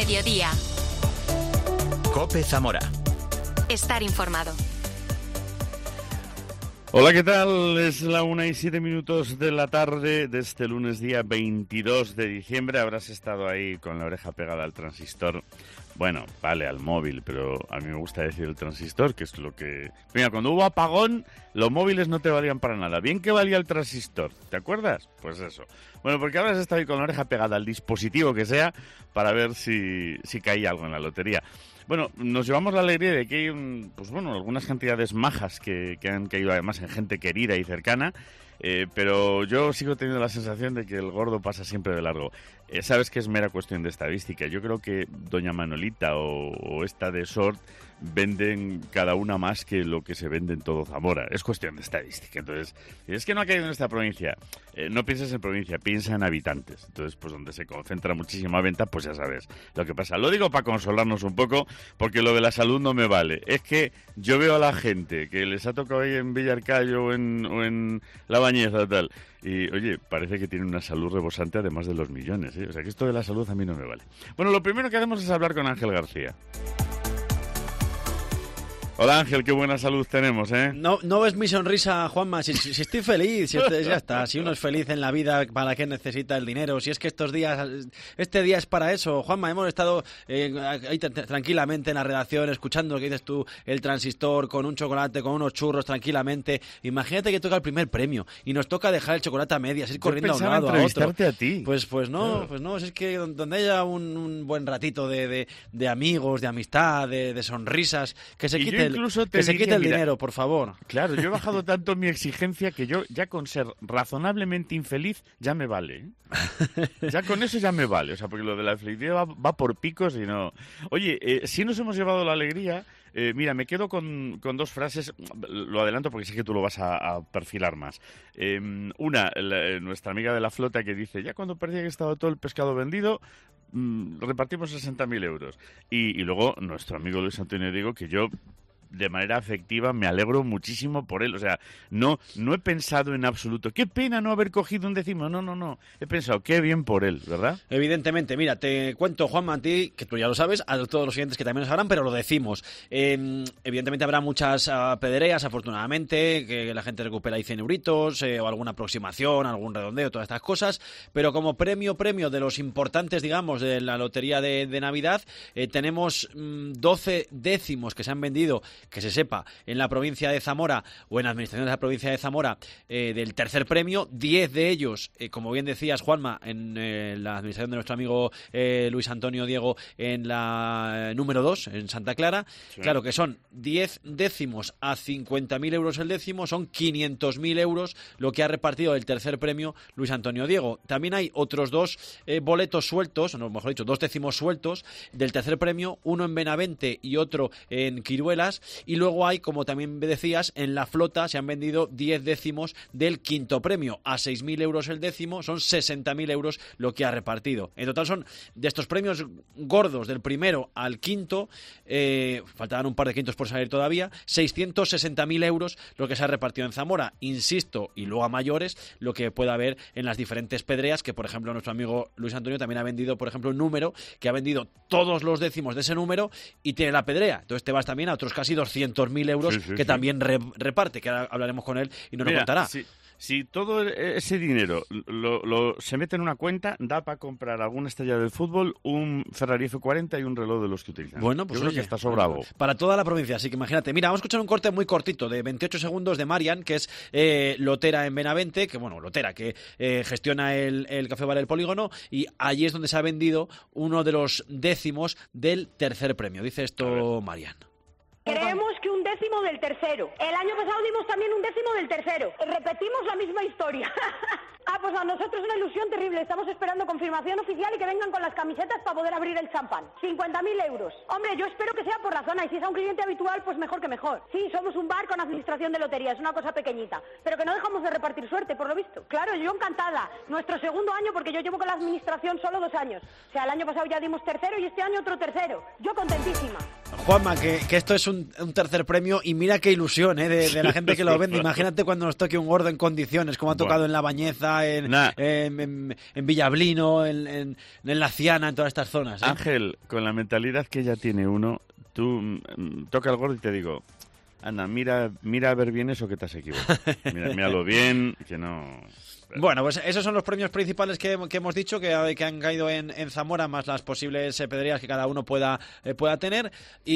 mediodía. COPE Zamora. Estar informado. Hola, ¿qué tal? Es la 1:07 de la tarde de este lunes día 22 de diciembre. Habrás estado ahí con la oreja pegada al transistor. Bueno, vale, al móvil, pero a mí me gusta decir el transistor, que es lo que... Mira, cuando hubo apagón, los móviles no te valían para nada. Bien que valía el transistor, ¿te acuerdas? Pues eso. Bueno, porque ahora has estado ahí con la oreja pegada al dispositivo que sea para ver si caía algo en la lotería. Bueno, nos llevamos la alegría de que hay algunas cantidades majas que han caído además en gente querida y cercana, pero yo sigo teniendo la sensación de que el gordo pasa siempre de largo. Sabes que es mera cuestión de estadística. Yo creo que doña Manolita o esta de Sort venden cada una más que lo que se vende en todo Zamora. Es cuestión de estadística. Entonces, es que no ha caído en esta provincia. No pienses en provincia, piensa en habitantes. Entonces, pues donde se concentra muchísima venta, pues ya sabes lo que pasa. Lo digo para consolarnos un poco, porque lo de la salud no me vale. Es que yo veo a la gente que les ha tocado ahí en Villarcayo o en La Bañeza tal, y oye, parece que tiene una salud rebosante además de los millones, ¿eh? O sea que esto de la salud a mí no me vale. Bueno, lo primero que hacemos es hablar con Ángel García. Hola Ángel, qué buena salud tenemos, ¿eh? No ves mi sonrisa, Juanma, si estoy feliz, ya está. Si uno es feliz en la vida, ¿para qué necesita el dinero? Si es que este día es para eso, Juanma. Hemos estado ahí tranquilamente en la redacción, escuchando lo que dices tú, el transistor, con un chocolate, con unos churros, tranquilamente. Imagínate que toca el primer premio y nos toca dejar el chocolate a medias, ir corriendo a un lado a otro. A ti. Pues no, es que donde haya un buen ratito de amigos, de amistad, de sonrisas, que se quite el dinero, por favor. Claro, yo he bajado tanto mi exigencia que yo ya con ser razonablemente infeliz ya me vale, ¿eh? Ya con eso ya me vale. O sea, porque lo de la felicidad va por picos y no... Oye, sí nos hemos llevado la alegría. Mira, me quedo con dos frases. Lo adelanto porque sé que tú lo vas a perfilar más. Nuestra amiga de la flota que dice, ya cuando parecía que estaba todo el pescado vendido, repartimos 60.000 euros. Y luego nuestro amigo Luis Antonio Diego, que yo... de manera afectiva me alegro muchísimo por él. O sea, no he pensado en absoluto qué pena no haber cogido un décimo. No. He pensado qué bien por él, ¿verdad? Evidentemente. Mira, te cuento, Juanma, a ti, que tú ya lo sabes, a todos los siguientes que también lo sabrán, pero lo decimos. Evidentemente habrá muchas pedereas, afortunadamente, que la gente recupera ahí 100 euritos, o alguna aproximación, algún redondeo, todas estas cosas, pero como premio de los importantes, digamos, de la lotería de Navidad, tenemos 12 décimos que se han vendido, que se sepa, en la provincia de Zamora o en la administración de la provincia de Zamora, del tercer premio. 10 de ellos, como bien decías, Juanma, en la administración de nuestro amigo Luis Antonio Diego, en la número 2, en Santa Clara. Sí. Claro que son 10 décimos a 50.000 euros el décimo, son 500.000 euros lo que ha repartido el tercer premio Luis Antonio Diego. También hay otros dos boletos sueltos, o mejor dicho, 2 décimos sueltos del tercer premio, uno en Benavente y otro en Quiruelas. Y luego hay, como también decías, en la flota se han vendido 10 décimos del quinto premio. A 6.000 euros el décimo, son 60.000 euros lo que ha repartido. En total son, de estos premios gordos, del primero al quinto, faltaban un par de quintos por salir todavía, 660.000 euros lo que se ha repartido en Zamora. Insisto, y luego a mayores, lo que pueda haber en las diferentes pedreas, que por ejemplo nuestro amigo Luis Antonio también ha vendido, por ejemplo, un número, que ha vendido todos los décimos de ese número y tiene la pedrea. Entonces te vas también a otros casi 200.000 euros que también reparte, que ahora hablaremos con él y nos lo contará. Si todo ese dinero se mete en una cuenta, da para comprar alguna estrella del fútbol, un Ferrari F40 y un reloj de los que utilizan. Bueno, pues yo creo que está sobrado. Para toda la provincia, así que imagínate. Mira, vamos a escuchar un corte muy cortito de 28 segundos de Marian, que es lotera en Benavente, que gestiona el Café Bar El Polígono, y allí es donde se ha vendido uno de los décimos del tercer premio. Dice esto Marian. Creemos que un décimo del tercero. El año pasado dimos también un décimo del tercero. Repetimos la misma historia. Pues a nosotros una ilusión terrible. Estamos esperando confirmación oficial y que vengan con las camisetas para poder abrir el champán. 50.000 euros. Hombre, yo espero que sea por la zona, y si es a un cliente habitual, pues mejor que mejor. Sí, somos un bar con administración de lotería, es una cosa pequeñita, pero que no dejamos de repartir suerte, por lo visto. Claro, yo encantada. Nuestro segundo año, porque yo llevo con la administración solo 2 años. O sea, el año pasado ya dimos tercero y este año otro tercero. Yo contentísima. Juanma, que esto es un tercer premio y mira qué ilusión de la gente que lo vende. Imagínate cuando nos toque un gordo en condiciones, como ha tocado en La Bañeza, en Villablino, en La Ciana, en todas estas zonas. Ángel, con la mentalidad que ya tiene uno, tú toca el gordo y te digo, anda, mira a ver bien eso que te has equivocado. Míralo bien, que no... Bueno, pues esos son los premios principales que hemos dicho, que han caído en Zamora, más las posibles pedrerías que cada uno pueda tener.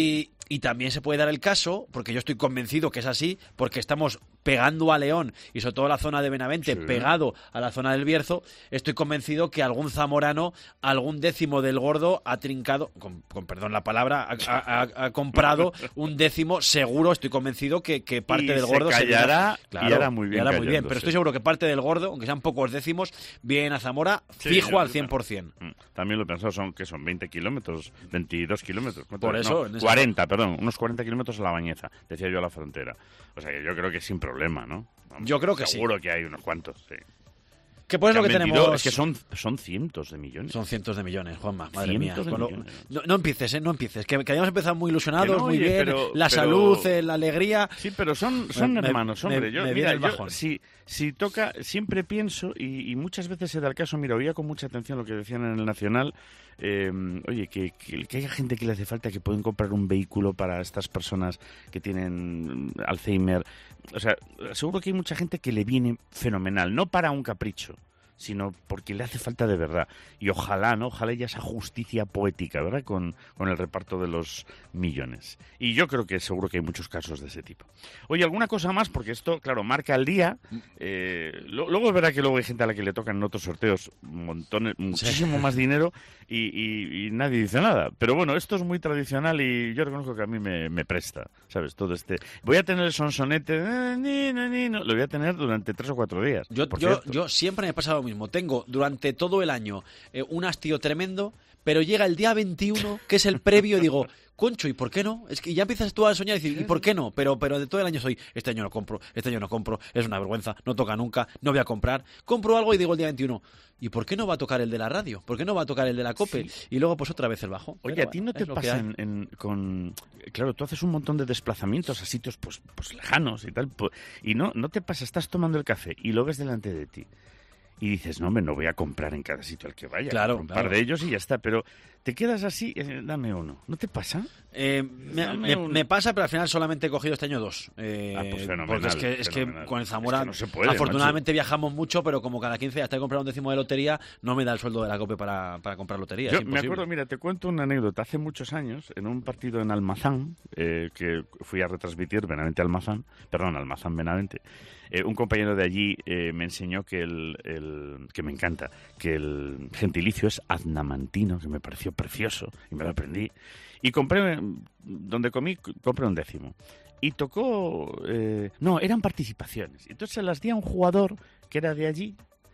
Y también se puede dar el caso, porque yo estoy convencido que es así, porque estamos pegando a León y sobre todo la zona de Benavente, sí, pegado a la zona del Bierzo, estoy convencido que algún zamorano, algún décimo del gordo ha trincado, con perdón la palabra, ha comprado un décimo seguro, estoy convencido que parte del gordo se callará y hará muy bien. Pero estoy seguro que parte del gordo, aunque sean pocos décimos, vienen a Zamora fijo al 100%. También lo he pensado, son 20 kilómetros, 22 kilómetros. Por eso. No, 40, perdón, unos 40 kilómetros a La Bañeza, decía yo, a la frontera. O sea que yo creo que sin problema, ¿no? Vamos, yo creo que seguro sí. que hay unos cuantos, sí. ¿Qué pues lo que tenemos? Es que son cientos de millones. Son cientos de millones, Juanma, madre mía. Millones. No empieces, no empieces. Que habíamos empezado muy ilusionados, no, muy oye, bien, pero salud, la alegría. Sí, pero son hermanos, hombre. Yo si toca, siempre pienso, y muchas veces se da el caso, mira, oía con mucha atención lo que decían en el Nacional, oye, que haya gente que le hace falta, que pueden comprar un vehículo para estas personas que tienen Alzheimer. O sea, seguro que hay mucha gente que le viene fenomenal, no para un capricho, sino porque le hace falta de verdad. Y ojalá, ¿no? Ojalá haya esa justicia poética, ¿verdad? Con el reparto de los millones. Y yo creo que seguro que hay muchos casos de ese tipo. Oye, ¿alguna cosa más? Porque esto, claro, marca el día. Luego es verdad que luego hay gente a la que le tocan en otros sorteos muchísimo más dinero y nadie dice nada. Pero bueno, esto es muy tradicional y yo reconozco que a mí me presta, ¿sabes? Todo voy a tener el sonsonete, lo voy a tener durante 3 o 4 días. Yo siempre me he pasado lo mismo. Tengo durante todo el año un hastío tremendo, pero llega el día 21, que es el previo, y digo, concho, ¿y por qué no? Es que ya empiezas tú a soñar y decir, ¿y por qué no? Pero de todo el año soy, este año no compro, es una vergüenza, no toca nunca, no voy a comprar. Compro algo y digo el día 21, ¿y por qué no va a tocar el de la radio? ¿Por qué no va a tocar el de la COPE? Sí. Y luego pues otra vez el bajo. Oye, pero, ¿a ti no te pasa claro, tú haces un montón de desplazamientos a sitios pues lejanos y tal, y no te pasa, estás tomando el café y lo ves delante de ti y dices, no, hombre, no voy a comprar en cada sitio al que vaya, claro, un par de ellos y ya está, pero te quedas así, dame uno. ¿No te pasa? Me pasa, pero al final solamente he cogido este año 2. Pues fenomenal. Porque es que con el Zamora, no se puede, afortunadamente viajamos mucho, pero como cada 15 días hasta he comprado un décimo de lotería, no me da el sueldo de la COPE para comprar lotería. Yo me acuerdo, mira, te cuento una anécdota. Hace muchos años, en un partido en Almazán, que fui a retransmitir Almazán Benavente, un compañero de allí me enseñó que que me encanta, que el gentilicio es aznamantino, que me pareció precioso y me lo aprendí. Y compré un décimo. Y tocó... eran participaciones. Entonces se las di a un jugador que era de allí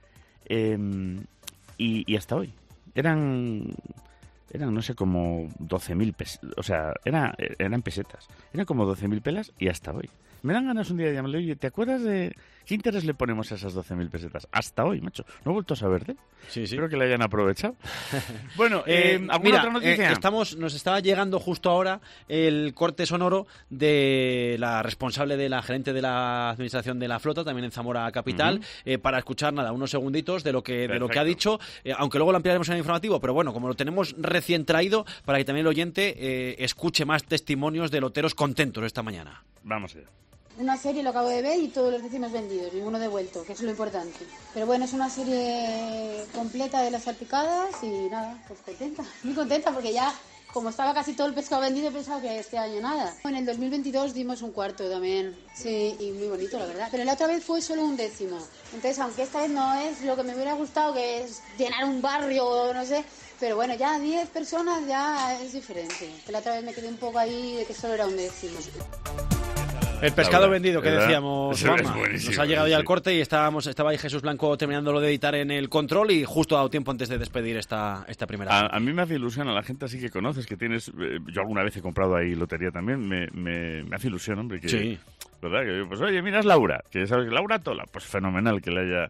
y hasta hoy. Eran no sé, como 12.000 pesetas. O sea, eran pesetas. Eran como 12.000 pelas y hasta hoy. Me dan ganas un día de llamarle, oye, ¿te acuerdas de qué interés le ponemos a esas 12.000 pesetas? Hasta hoy, macho. No he vuelto a saber de él. Sí. Espero que le hayan aprovechado. Bueno, ¿alguna otra noticia? Nos está llegando justo ahora el corte sonoro de la responsable de la gerente de la administración de la flota, también en Zamora Capital, para escuchar unos segunditos de lo que ha dicho, aunque luego lo ampliaremos en el informativo, pero bueno, como lo tenemos recién traído, para que también el oyente escuche más testimonios de loteros contentos esta mañana. Vamos allá. Una serie lo acabo de ver y todos los décimos vendidos, ninguno devuelto, que es lo importante. Pero bueno, es una serie completa de las salpicadas y nada, pues contenta, muy contenta porque ya, como estaba casi todo el pescado vendido, he pensado que este año nada. En el 2022 dimos un cuarto también, sí, y muy bonito la verdad. Pero la otra vez fue solo un décimo, entonces aunque esta vez no es lo que me hubiera gustado, que es llenar un barrio o no sé, pero bueno, ya 10 personas ya es diferente. Que la otra vez me quedé un poco ahí de que solo era un décimo. El pescado vendido que decíamos, Juanma. Nos ha llegado ya el corte y estaba ahí Jesús Blanco terminándolo de editar en el control y justo ha dado tiempo antes de despedir esta primera. A mí me hace ilusión, a la gente así que conoces, que tienes... yo alguna vez he comprado ahí lotería también, me hace ilusión, hombre. Que, sí. ¿Verdad? Que, pues oye, mira, es Laura, que sabes, Laura Tola, pues fenomenal que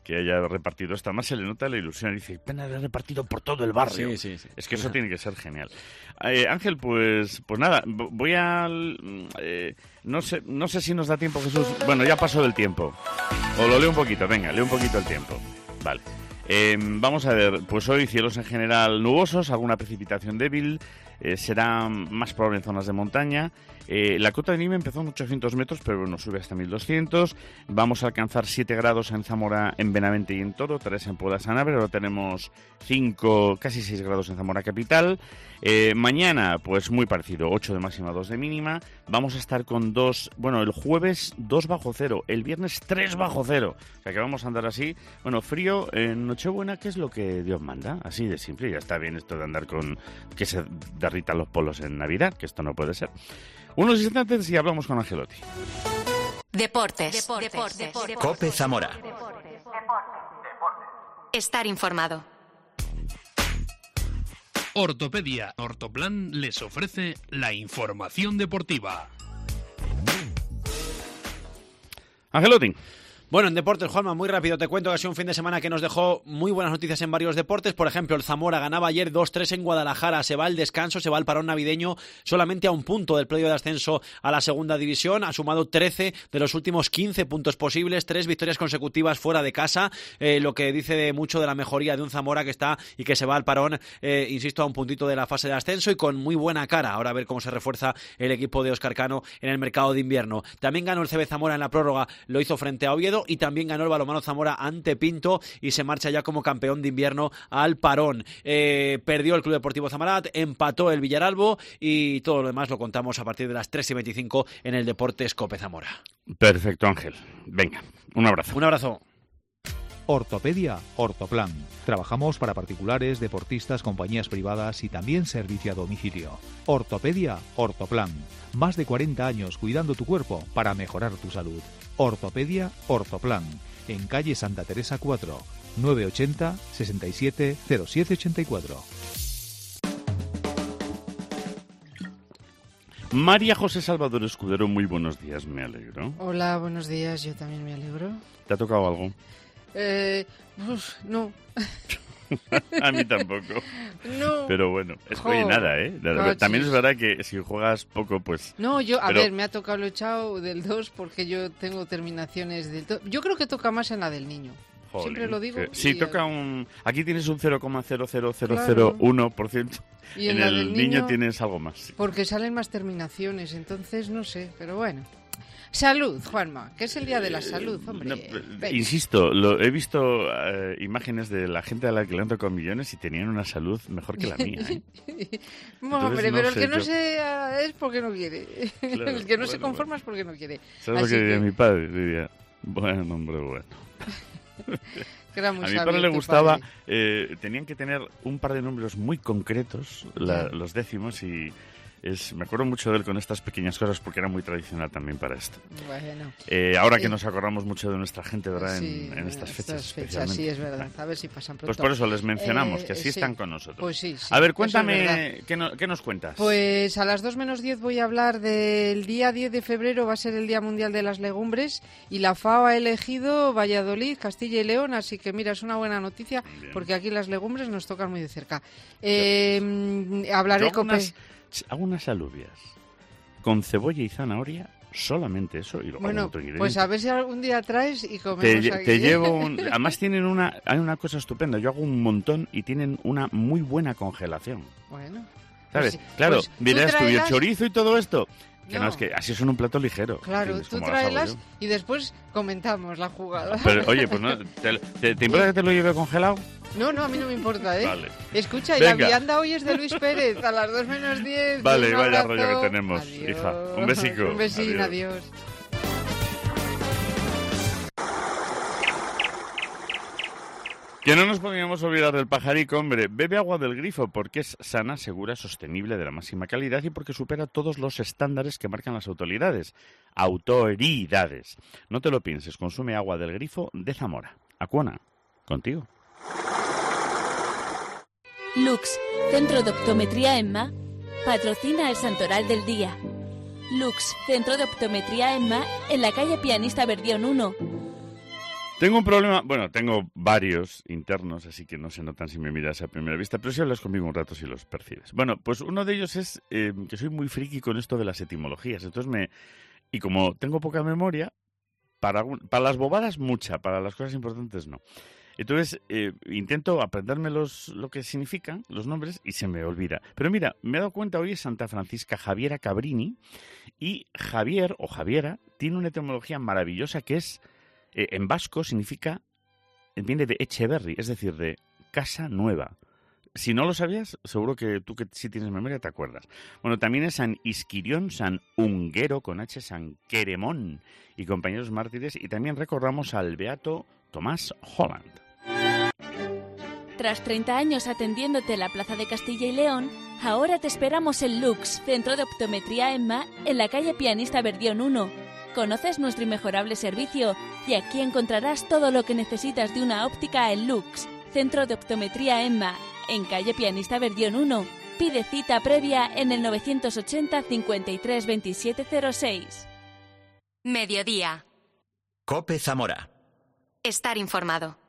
que haya repartido esto. Además se le nota la ilusión y dice, pena de repartido por todo el barrio. Sí. Es que eso tiene que ser genial. Ángel, pues nada, voy a... no sé si nos da tiempo, Jesús. Bueno, ya pasó del tiempo. O lo leo un poquito, venga, leo un poquito el tiempo. Vale. Vamos a ver, pues hoy cielos en general nubosos, alguna precipitación débil, será más probable en zonas de montaña. La cota de nieve empezó en 800 metros, pero bueno, sube hasta 1200. Vamos a alcanzar 7 grados en Zamora, en Benavente y en Toro, 3 en Puebla Sanabria. Ahora tenemos 5, casi 6 grados en Zamora capital. Mañana, pues muy parecido, 8 de máxima, 2 de mínima. Vamos a estar con 2, bueno, el jueves 2 bajo cero, el viernes 3 bajo cero. O sea que vamos a andar así. Bueno, frío en Nochebuena, que es lo que Dios manda, así de simple. Ya está bien esto de andar con que se derritan los polos en Navidad, que esto no puede ser. Unos instantes y hablamos con Angelotti. Deportes. COPE Zamora. Estar informado. Ortopedia Ortoplan les ofrece la información deportiva. Angelotti. Bueno, en deportes, Juanma, muy rápido te cuento que ha sido un fin de semana que nos dejó muy buenas noticias en varios deportes. Por ejemplo, el Zamora ganaba ayer 2-3 en Guadalajara. Se va al descanso, se va al parón navideño solamente a un punto del playoff de ascenso a la segunda división. Ha sumado 13 de los últimos 15 puntos posibles, 3 victorias consecutivas fuera de casa, lo que dice mucho de la mejoría de un Zamora que está y que se va al parón, insisto, a un puntito de la fase de ascenso y con muy buena cara. Ahora a ver cómo se refuerza el equipo de Óscar Cano en el mercado de invierno. También ganó el CB Zamora en la prórroga, lo hizo frente a Oviedo, y también ganó el balonmano Zamora ante Pinto y se marcha ya como campeón de invierno al parón. Perdió el Club Deportivo Zamarat, empató el Villaralbo y todo lo demás lo contamos a partir de las 3:25 en el Deportes COPE Zamora. Perfecto, Ángel. Venga, un abrazo. Un abrazo. Ortopedia Ortoplan. Trabajamos para particulares, deportistas, compañías privadas y también servicio a domicilio. Ortopedia Ortoplan. Más de 40 años cuidando tu cuerpo para mejorar tu salud. Ortopedia Ortoplan. En calle Santa Teresa 4, 980 67 0784. María José Salvador Escudero, muy buenos días, me alegro. Hola, buenos días, yo también me alegro. ¿Te ha tocado algo? No. A mí tampoco. No. Pero bueno, oye, nada, ¿eh? También es verdad que si juegas poco, pues... No, a ver, me ha tocado lo echado del 2 porque yo tengo terminaciones del 2. Yo creo que toca más en la del niño. Jolín, siempre lo digo. Sí, toca un... Aquí tienes un 0,00001%. Y en el niño tienes algo más. Sí. Porque salen más terminaciones, entonces no sé, pero bueno. Salud, Juanma, que es el día de la salud, hombre. Insisto, he visto imágenes de la gente a la que le han tocado millones y tenían una salud mejor que la mía, ¿eh? Hombre, pero el que no sea es porque no quiere. Claro, el que no se conforma es porque no quiere. ¿Sabes lo que diría mi padre? Diría, bueno, hombre, bueno. A mi padre le gustaba, tenían que tener un par de números muy concretos, los décimos, y... me acuerdo mucho de él con estas pequeñas cosas porque era muy tradicional también para esto. Bueno. Ahora que nos acordamos mucho de nuestra gente, ¿verdad? Sí, en estas fechas especialmente. Sí, es verdad. A ver si pasan pronto. Pues por eso les mencionamos, que así están con nosotros. Pues sí. A ver, cuéntame, ¿qué nos cuentas? Pues a las 2 menos 10 voy a hablar del día 10 de febrero, va a ser el Día Mundial de las Legumbres, y la FAO ha elegido Valladolid, Castilla y León, así que mira, es una buena noticia, porque aquí las legumbres nos tocan muy de cerca. Hablaré con... Hago unas alubias con cebolla y zanahoria, solamente eso. Y bueno, pues a ver si algún día traes y comemos aquí. Te llevo además hay una cosa estupenda. Yo hago un montón y tienen una muy buena congelación. Bueno. ¿Sabes? Pues, claro, pues, dirás tú, ¿y el chorizo y todo esto? Que no, es que así son un plato ligero. Claro, tú tráelas y después comentamos la jugada. Pero, oye, pues no, ¿te importa que te lo lleve congelado? No, a mí no me importa, ¿eh? Vale. Escucha, y venga. la vianda hoy es de Luis Pérez, a las 2 menos 10. Vale, vaya rollo que tenemos, adiós. Hija. Un besico. Un besín, adiós. Que no nos podíamos olvidar del pajarico, hombre. Bebe agua del grifo porque es sana, segura, sostenible, de la máxima calidad y porque supera todos los estándares que marcan las autoridades. Autoridades. No te lo pienses, consume agua del grifo de Zamora. Acuona, contigo. Lux, Centro de Optometría EMMA, patrocina el Santoral del Día. Lux, Centro de Optometría EMMA, en la calle Pianista Berdión 1. Tengo un problema, bueno, tengo varios internos, así que no se notan si me miras a primera vista, pero si hablas conmigo un rato si los percibes. Bueno, pues uno de ellos es que soy muy friki con esto de las etimologías, entonces y como tengo poca memoria, para las bobadas mucha, para las cosas importantes no. Entonces intento aprenderme lo que significan los nombres y se me olvida. Pero mira, me he dado cuenta, hoy es Santa Francisca Javiera Cabrini y Javier o Javiera tiene una etimología maravillosa que es, en vasco viene de Echeverri, es decir, de casa nueva. Si no lo sabías, seguro que tú que sí tienes memoria te acuerdas. Bueno, también es San Isquirión, San Unguero, con H, San Queremón y compañeros mártires. Y también recordamos al beato Tomás Holland. Tras 30 años atendiéndote en la Plaza de Castilla y León, ahora te esperamos en Lux, Centro de Optometría EMMA, en la calle Pianista Verdión 1. Conoces nuestro inmejorable servicio y aquí encontrarás todo lo que necesitas de una óptica en Lux, Centro de Optometría EMMA, en calle Pianista Verdión 1. Pide cita previa en el 980 53 27 06. Mediodía. COPE Zamora. Estar informado.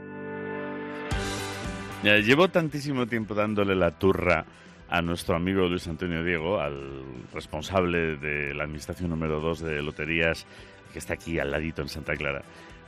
Llevo tantísimo tiempo dándole la turra a nuestro amigo Luis Antonio Diego, al responsable de la administración número 2 de loterías, que está aquí al ladito en Santa Clara,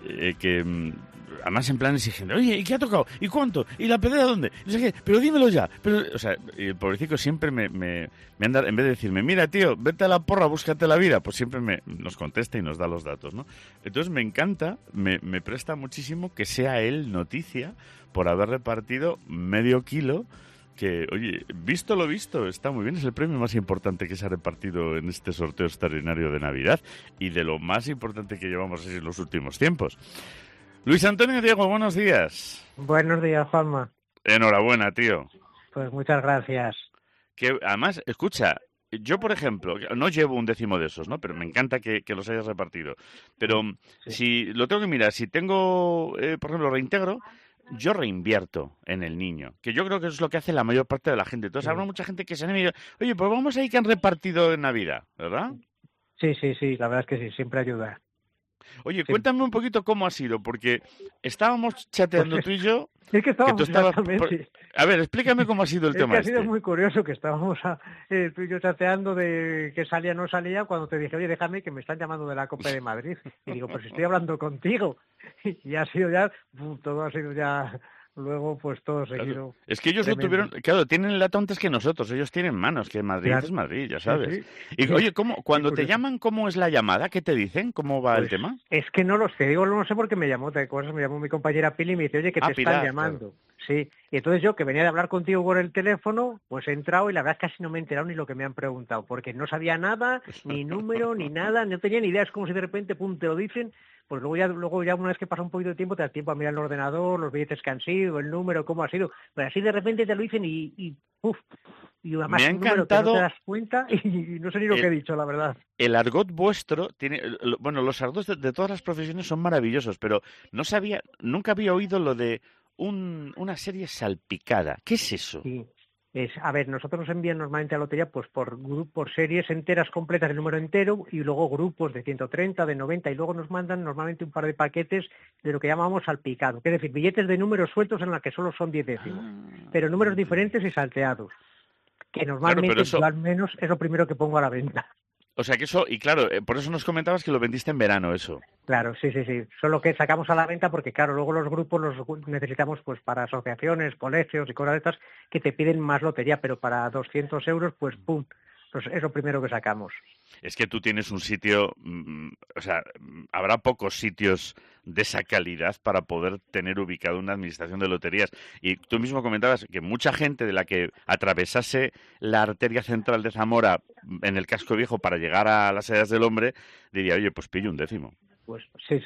que además en plan exigiendo, oye, ¿y qué ha tocado? ¿Y cuánto? ¿Y la pedrea dónde? No sé qué, pero dímelo ya. Pero, o sea, el pobrecito siempre me anda, en vez de decirme, mira, tío, vete a la porra, búscate la vida, pues siempre nos contesta y nos da los datos, ¿no? Entonces me encanta, me presta muchísimo que sea él noticia por haber repartido medio kilo, que, oye, visto lo visto, está muy bien, es el premio más importante que se ha repartido en este sorteo extraordinario de Navidad y de lo más importante que llevamos en los últimos tiempos. Luis Antonio Diego, buenos días. Buenos días, Juanma. Enhorabuena, tío. Pues muchas gracias. Que además, escucha, yo, por ejemplo, no llevo un décimo de esos, ¿no? Pero me encanta que los hayas repartido. Pero sí. Si lo tengo que mirar, si tengo, por ejemplo, reintegro, yo reinvierto en el niño, que yo creo que eso es lo que hace la mayor parte de la gente. Entonces habrá mucha gente que se anima y diga, oye, pues vamos ahí que han repartido en Navidad, ¿verdad? Sí, la verdad es que sí, siempre ayuda. Oye, sí. Cuéntame un poquito cómo ha sido, porque estábamos chateando pues tú y yo. Es que estábamos exactamente. A ver, explícame cómo ha sido el tema. Ha sido muy curioso que estábamos tú y yo chateando de que salía o no salía cuando te dije, oye, déjame que me están llamando de la Copa de Madrid. Y digo, pues estoy hablando contigo. Y ha sido ya, todo ha sido ya... Luego, pues todo seguido. Claro. Es que ellos tremendo. Lo tuvieron, claro, tienen el dato antes que nosotros, ellos tienen manos, que Madrid claro. Es Madrid, ya sabes. Sí. Y oye, cuando te llaman, ¿cómo es la llamada? ¿Qué te dicen? ¿Cómo va el tema? Es que no lo sé, digo, no sé por qué me llamó, me llamó mi compañera Pili y me dice, oye, que te Pilar, están llamando. Claro. Sí, y entonces yo, que venía de hablar contigo por el teléfono, pues he entrado y la verdad es que casi no me he enterado ni lo que me han preguntado, porque no sabía nada, ni número, ni nada, no tenía ni idea, es como si de repente, pum, te lo dicen. Pues luego ya una vez que pasa un poquito de tiempo, te da tiempo a mirar el ordenador, los billetes que han sido, el número, cómo ha sido. Pero así de repente te lo dicen y ¡puf! Y además me ha encantado, no te das cuenta y no sé ni lo que he dicho, la verdad. El argot vuestro tiene... Bueno, los argots de todas las profesiones son maravillosos, pero nunca había oído lo de una serie salpicada. ¿Qué es eso? Sí. A ver, nosotros nos envían normalmente a la lotería pues por series enteras completas de número entero y luego grupos de 130, de 90 y luego nos mandan normalmente un par de paquetes de lo que llamamos salpicado, que es decir, billetes de números sueltos en los que solo son 10 décimos, pero números diferentes y salteados, que normalmente claro, yo al menos es lo primero que pongo a la venta. O sea que eso, y claro, por eso nos comentabas que lo vendiste en verano, eso. Claro, sí. Solo que sacamos a la venta porque, claro, luego los grupos los necesitamos pues para asociaciones, colegios y cosas de estas que te piden más lotería, pero para 200 euros, pues pum, pues es lo primero que sacamos. Es que tú tienes un sitio, o sea, habrá pocos sitios de esa calidad para poder tener ubicado una administración de loterías. Y tú mismo comentabas que mucha gente de la que atravesase la arteria central de Zamora en el casco viejo para llegar a las Edades del Hombre, diría, oye, pues pillo un décimo. Pues sí.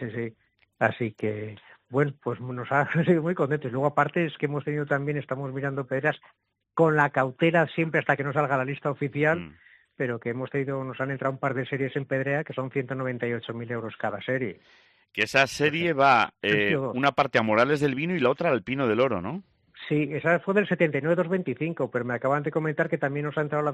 Así que, bueno, pues nos ha sido muy contentos. Luego, aparte, es que hemos tenido también, estamos mirando pedras con la cautela siempre hasta que no salga la lista oficial, pero que nos han entrado un par de series en Pedrea que son 198.000 euros cada serie. Que esa serie va una parte a Morales del Vino y la otra al Pino del Oro, ¿no? Sí, esa fue del 79-225, pero me acaban de comentar que también nos ha entrado la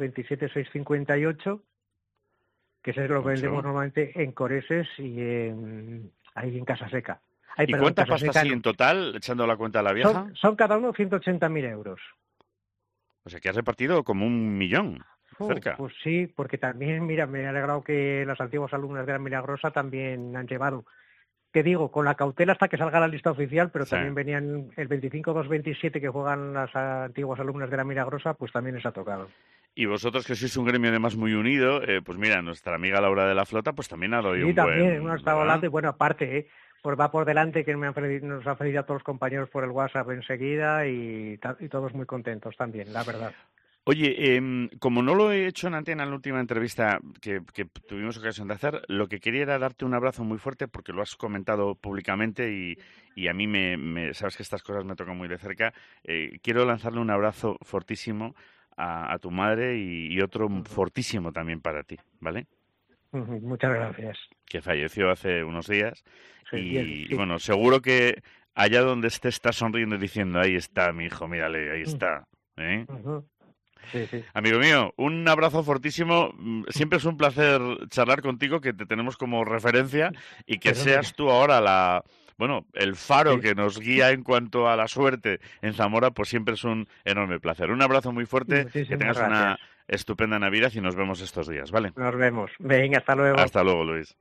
27-658, que ese es lo que vendemos normalmente en Coreses y ahí en Casa Seca. ¿Y cuántas pastas así en total, echando la cuenta a la vieja? Son cada uno 180.000 euros. O sea, que has repartido como 1 millón, cerca. Pues sí, porque también, mira, me ha alegrado que las antiguas alumnas de la Milagrosa también han llevado. Que digo, con la cautela hasta que salga la lista oficial, pero también venían el 25-2-27 que juegan las antiguas alumnas de la Milagrosa, pues también les ha tocado. Y vosotros, que sois un gremio además muy unido, pues mira, nuestra amiga Laura de la Flota, pues también ha dado un también, buen... no está volando, y bueno, aparte, pues va por delante, que nos ha pedido a todos los compañeros por el WhatsApp enseguida, y todos muy contentos también, la verdad. Oye, como no lo he hecho en antena en la última entrevista que tuvimos ocasión de hacer, lo que quería era darte un abrazo muy fuerte porque lo has comentado públicamente y a mí sabes que estas cosas me tocan muy de cerca. Quiero lanzarle un abrazo fortísimo a tu madre y otro fortísimo también para ti, ¿vale? Muchas gracias. Que falleció hace unos días sí. Y bueno, seguro que allá donde esté está sonriendo y diciendo, ahí está mi hijo, mírale, ahí está, ¿eh? Sí. Amigo mío, un abrazo fortísimo. Siempre es un placer charlar contigo, que te tenemos como referencia y que seas tú ahora el faro que nos guía en cuanto a la suerte en Zamora, pues siempre es un enorme placer. Un abrazo muy fuerte, que tengas una estupenda Navidad y nos vemos estos días, ¿vale? Nos vemos. Venga, hasta luego. Hasta luego, Luis.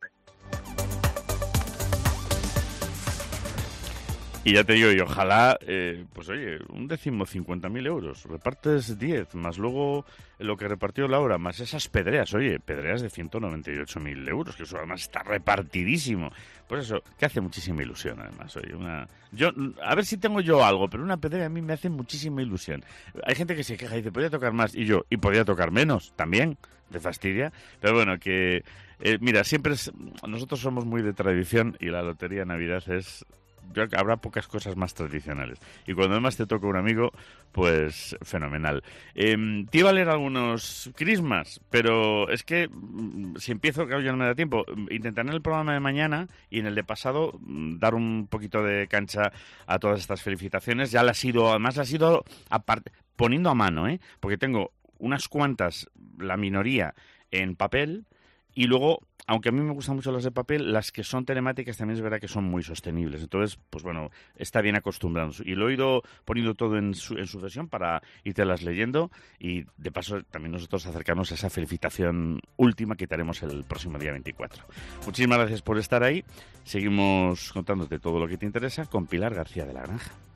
Y ya te digo, y ojalá, pues oye, 50.000 euros, repartes 10, más luego lo que repartió Laura, más esas pedreas, pedreas de 198.000 euros, que eso además está repartidísimo. Pues eso, que hace muchísima ilusión además, a ver si tengo yo algo, pero una pedrea a mí me hace muchísima ilusión. Hay gente que se queja y dice, podría tocar más, y podría tocar menos, también, te fastidia, pero bueno, que, mira, nosotros somos muy de tradición y la Lotería de Navidad habrá pocas cosas más tradicionales. Y cuando además te toca un amigo, pues fenomenal. Te iba a leer algunos crismas, pero es que si empiezo, claro, ya no me da tiempo. Intentaré en el programa de mañana y en el de pasado dar un poquito de cancha a todas estas felicitaciones. Además las he ido poniendo a mano, porque tengo unas cuantas, la minoría, en papel. Y luego, aunque a mí me gustan mucho las de papel, las que son telemáticas también es verdad que son muy sostenibles. Entonces, pues bueno, está bien acostumbrados. Y lo he ido poniendo todo en sucesión para irtelas leyendo y, de paso, también nosotros acercarnos a esa felicitación última que haremos el próximo día 24. Muchísimas gracias por estar ahí. Seguimos contándote todo lo que te interesa con Pilar García de la Granja.